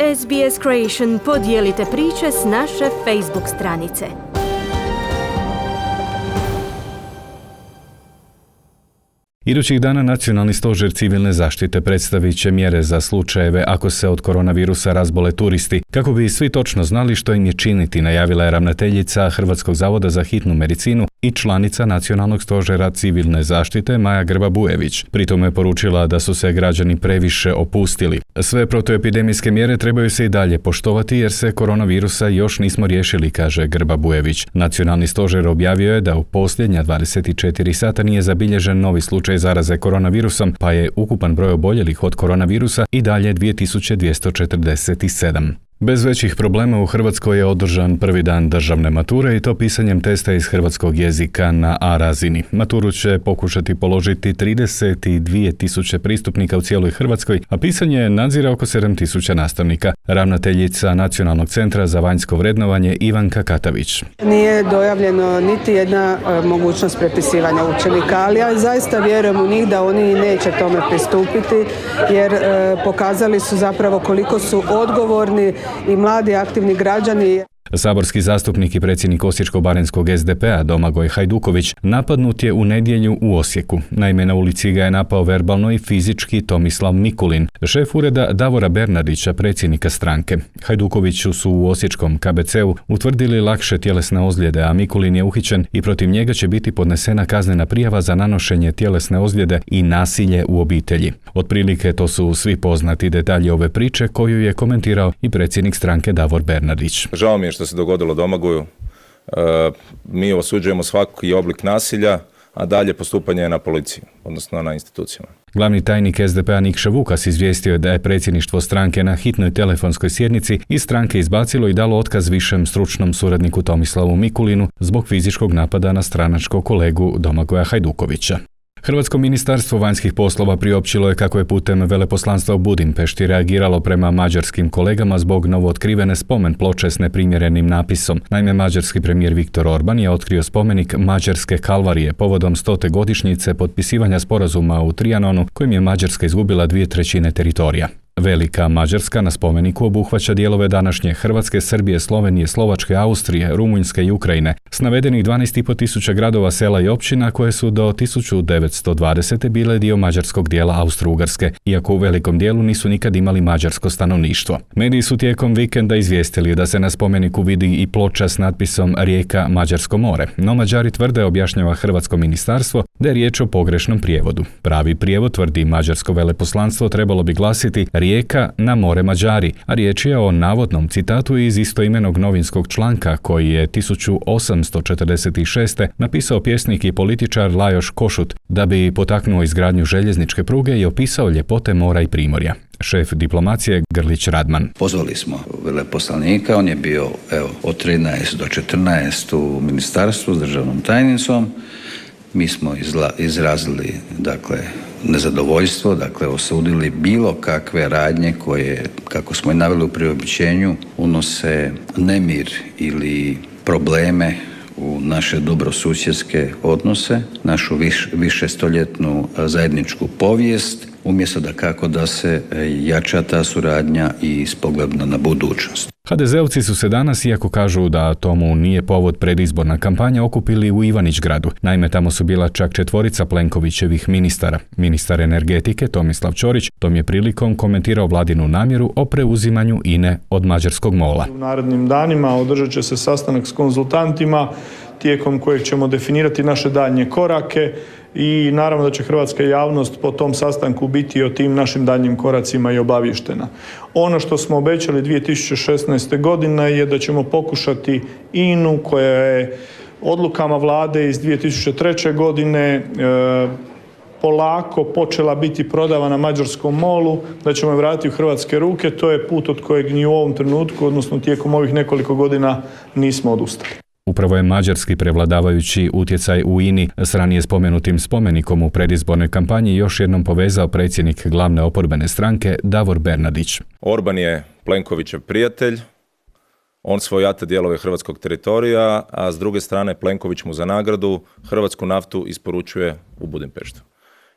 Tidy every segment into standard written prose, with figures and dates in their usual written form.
SBS Creation podijelite priče s naše Facebook stranice. Idućih dana Nacionalni stožer civilne zaštite predstavit će mjere za slučajeve ako se od koronavirusa razbole turisti. Kako bi svi točno znali što im je činiti, najavila je ravnateljica Hrvatskog zavoda za hitnu medicinu i članica Nacionalnog stožera civilne zaštite Maja Grba-Bujević. Pritom je poručila da su se građani previše opustili. Sve protuepidemijske mjere trebaju se i dalje poštovati jer se koronavirusa još nismo riješili, kaže Grba-Bujević. Nacionalni stožer objavio je da u posljednja 24 sata nije zabilježen novi slučaj zaraze koronavirusom, pa je ukupan broj oboljelih od koronavirusa i dalje 2247. Bez većih problema u Hrvatskoj je održan prvi dan državne mature i to pisanjem testa iz hrvatskog jezika na A razini. Maturu će pokušati položiti 32.000 pristupnika u cijeloj Hrvatskoj, a pisanje nadzire oko 7.000 nastavnika. Ravnateljica Nacionalnog centra za vanjsko vrednovanje Ivanka Katavić. Nije dojavljeno niti jedna mogućnost prepisivanja učenika, ali ja zaista vjerujem u njih da oni neće tome pristupiti jer pokazali su zapravo koliko su odgovorni i mladi aktivni građani. Saborski zastupnik i predsjednik Osječko-baranjskog SDP-a Domagoj Hajduković napadnut je u nedjelju u Osijeku. Naime, na ulici ga je napao verbalno i fizički Tomislav Mikulin, šef ureda Davora Bernardića, predsjednika stranke. Hajdukoviću su u osječkom KBC-u utvrdili lakše tjelesne ozljede, a Mikulin je uhićen i protiv njega će biti podnesena kaznena prijava za nanošenje tjelesne ozljede i nasilje u obitelji. Otprilike to su svi poznati detalji ove priče koju je komentirao i predsjednik stranke Davor Bernardić. Žao mi je što se dogodilo Domagoju. Mi osuđujemo svaki oblik nasilja, a dalje postupanje je na policiji, odnosno na institucijama. Glavni tajnik SDP-a Nikša Vukas izvijestio je da je predsjedništvo stranke na hitnoj telefonskoj sjednici iz stranke izbacilo i dalo otkaz višem stručnom suradniku Tomislavu Mikulinu zbog fizičkog napada na stranačkog kolegu Domagoja Hajdukovića. Hrvatsko ministarstvo vanjskih poslova priopćilo je kako je putem veleposlanstva u Budimpešti reagiralo prema mađarskim kolegama zbog novootkrivene spomen ploče s neprimjerenim napisom. Naime, mađarski premijer Viktor Orban je otkrio spomenik Mađarske kalvarije povodom 100. godišnjice potpisivanja sporazuma u Trianonu kojim je Mađarska izgubila 2/3 teritorija. Velika Mađarska na spomeniku obuhvaća dijelove današnje Hrvatske, Srbije, Slovenije, Slovačke, Austrije, Rumunjske i Ukrajine s navedenih 12.500 gradova, sela i općina koje su do 1920. bile dio mađarskog dijela Austro-Ugarske, iako u velikom dijelu nisu nikad imali mađarsko stanovništvo. Mediji su tijekom vikenda izvijestili da se na spomeniku vidi i ploča s natpisom Rijeka Mađarsko more, no Mađari tvrde, objašnjava hrvatsko ministarstvo, da je riječ o pogrešnom prijevodu. Pravi prijevod, tvrdi mađarsko veleposlanstvo, trebalo bi glasiti Rijeka na more Mađari, a riječ je o navodnom citatu iz istoimenog novinskog članka koji je 1846. napisao pjesnik i političar Lajoš Košut da bi potaknuo izgradnju željezničke pruge i opisao ljepote mora i primorja. Šef diplomacije Grlić Radman. Pozvali smo veleposlanika, on je bio od 13 do 14 u ministarstvu s državnom tajnicom. Mi smo izrazili nezadovoljstvo, osudili bilo kakve radnje koje, kako smo i naveli u priopćenju, unose nemir ili probleme u naše dobrosusjedske odnose, našu višestoljetnu zajedničku povijest, umjesto da se jača ta suradnja i s pogledom na budućnost. HDZ-ovci su se danas, iako kažu da tomu nije povod predizborna kampanja, okupili u Ivanić-gradu. Naime, tamo su bila čak 4 Plenkovićevih ministara. Ministar energetike Tomislav Ćorić tom je prilikom komentirao vladinu namjeru o preuzimanju INE od mađarskog MOL-a. U narednim danima održat će se sastanak s konzultantima tijekom kojeg ćemo definirati naše daljnje korake i naravno da će hrvatska javnost po tom sastanku biti o tim našim daljnjim koracima i obavještena. Ono što smo obećali 2016. godine je da ćemo pokušati INA-u koja je odlukama vlade iz 2003. godine polako počela biti prodavana mađarskom MOL-u, da ćemo je vratiti u hrvatske ruke. To je put od kojeg ni u ovom trenutku, odnosno tijekom ovih nekoliko godina, nismo odustali. Upravo je mađarski prevladavajući utjecaj u INI s ranije spomenutim spomenikom u predizbornoj kampanji još jednom povezao predsjednik glavne oporbene stranke Davor Bernardić. Orban je Plenkovićev prijatelj, on svojata dijelove hrvatskog teritorija, a s druge strane Plenković mu za nagradu hrvatsku naftu isporučuje u Budimpeštu.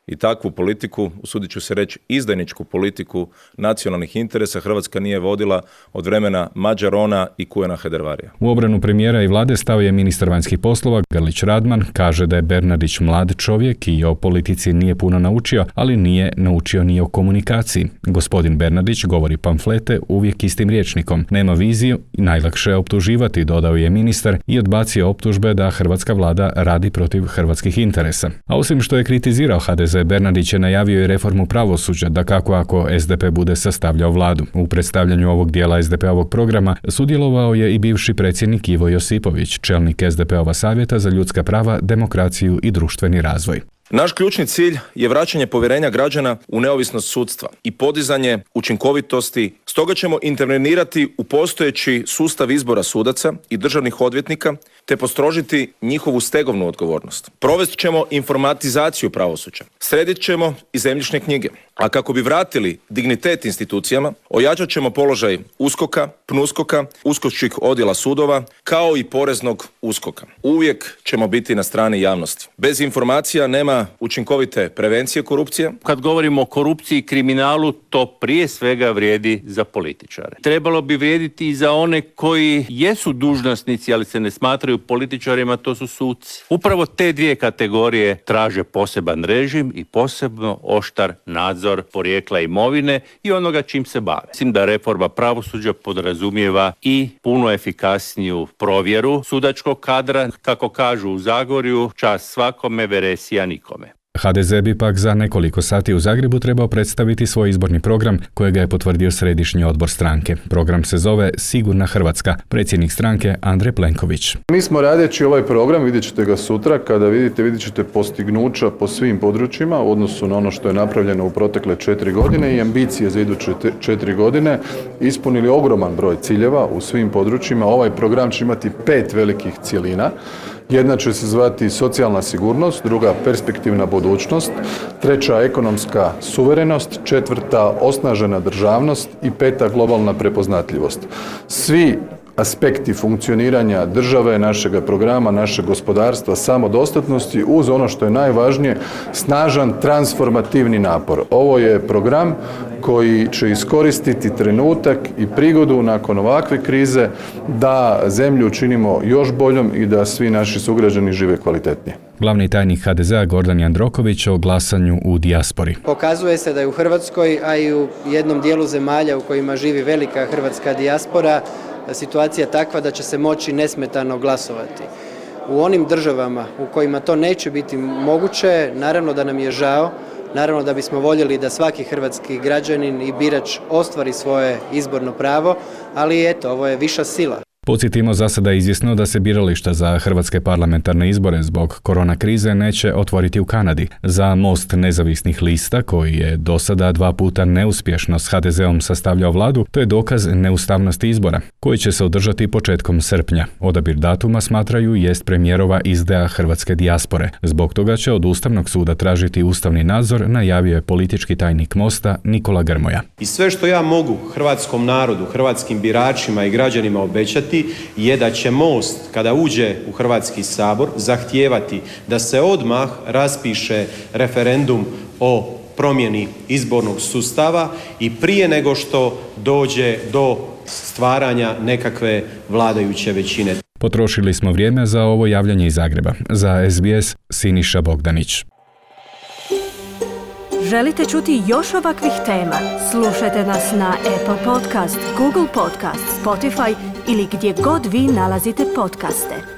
I takvu politiku, usudit ću se reći, izdajničku politiku nacionalnih interesa Hrvatska nije vodila od vremena Mađarona i Kujana Hajdarvarija. U obranu premijera i vlade stao je ministar vanjskih poslova Grlić Radman, kaže da je Bernardić mlad čovjek i o politici nije puno naučio, ali nije naučio ni o komunikaciji. Gospodin Bernardić govori pamflete uvijek istim rječnikom. Nema viziju i najlakše je optuživati, dodao je ministar i odbacio optužbe da hrvatska vlada radi protiv hrvatskih interesa. A osim što je kritizirao HDZ, Bernardić je najavio i reformu pravosuđa, dakako ako SDP bude sastavljao vladu. U predstavljanju ovog dijela SDP-ovog programa sudjelovao je i bivši predsjednik Ivo Josipović, čelnik SDP-ova savjeta za ljudska prava, demokraciju i društveni razvoj. Naš ključni cilj je vraćanje povjerenja građana u neovisnost sudstva i podizanje učinkovitosti. Stoga ćemo intervenirati u postojeći sustav izbora sudaca i državnih odvjetnika te postrožiti njihovu stegovnu odgovornost. Provest ćemo informatizaciju pravosuđa. Sredit ćemo i zemljišne knjige. A kako bi vratili dignitet institucijama, ojačat ćemo položaj USKOK-a, PNUSKOK-a, uskočkih odjela sudova, kao i poreznog USKOK-a. Uvijek ćemo biti na strani javnosti. Bez informacija nema učinkovite prevencije korupcije. Kad govorimo o korupciji i kriminalu, to prije svega vrijedi za političare. Trebalo bi vrijediti i za one koji jesu dužnosnici, ali se ne smatraju političarima, to su suci. Upravo te dvije kategorije traže poseban režim i posebno oštar nadzor porijekla imovine i onoga čim se bave. Mislim da reforma pravosuđa podrazumijeva i puno efikasniju provjeru sudačkog kadra, kako kažu u Zagorju, čast svakome, veresija nikome. HDZ bi pak za nekoliko sati u Zagrebu trebao predstaviti svoj izborni program kojega je potvrdio središnji odbor stranke. Program se zove Sigurna Hrvatska. Predsjednik stranke Andrej Plenković. Mi smo radeći ovaj program, vidjet ćete ga sutra, kada vidjet ćete postignuća po svim područjima u odnosu na ono što je napravljeno u protekle 4 godine i ambicije za iduće 4 godine, ispunili ogroman broj ciljeva u svim područjima. Ovaj program će imati 5 velikih cjelina. Jedna će se zvati socijalna sigurnost, druga perspektivna budućnost, treća ekonomska suverenost, četvrta osnažena državnost i peta globalna prepoznatljivost. Svi aspekti funkcioniranja države, našega programa, našeg gospodarstva, samodostatnosti uz ono što je najvažnije, snažan transformativni napor. Ovo je program koji će iskoristiti trenutak i prigodu nakon ovakve krize da zemlju učinimo još boljom i da svi naši sugrađani žive kvalitetnije. Glavni tajnik HDZ-a Gordan Jandroković o glasanju u dijaspori. Pokazuje se da je u Hrvatskoj, a i u jednom dijelu zemalja u kojima živi velika hrvatska dijaspora, situacija takva da će se moći nesmetano glasovati. U onim državama u kojima to neće biti moguće, naravno da nam je žao, naravno da bismo voljeli da svaki hrvatski građanin i birač ostvari svoje izborno pravo, ali eto, ovo je viša sila. Podsjetimo, za sada je izvjesno da se birališta za hrvatske parlamentarne izbore zbog korona krize neće otvoriti u Kanadi. Za Most nezavisnih lista, koji je do sada 2 puta neuspješno s HDZ-om sastavljao vladu, to je dokaz neustavnosti izbora, koji će se održati početkom srpnja. Odabir datuma, smatraju, jest premijerova izdaja hrvatske dijaspore. Zbog toga će od Ustavnog suda tražiti ustavni nadzor, najavio je politički tajnik Mosta Nikola Grmoja. I sve što ja mogu hrvatskom narodu, hrvatskim biračima i građanima obećati je da će Most, kada uđe u Hrvatski sabor, zahtijevati da se odmah raspiše referendum o promjeni izbornog sustava i prije nego što dođe do stvaranja nekakve vladajuće većine. Potrošili smo vrijeme za ovo javljanje iz Zagreba. Za SBS Siniša Bogdanić. Želite čuti još ovakvih tema? Slušajte nas na Apple Podcast, Google Podcast, Spotify ili gdje god vi nalazite podcaste.